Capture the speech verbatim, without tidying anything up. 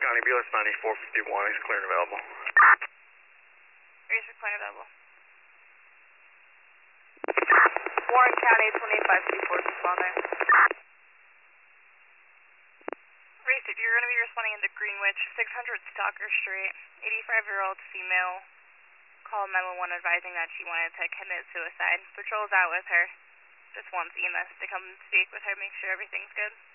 County, B L S ninety-four fifty-one, he's clear and available. Racer clear and available. Warren County, twenty-five fifty-four, respond there. Racer, you're going to be responding into Greenwich, six hundred Stalker Street, eighty-five-year-old female. Called nine one one advising that she wanted to commit suicide. Patrol's out with her. Just wants E M S to come speak with her, make sure everything's good.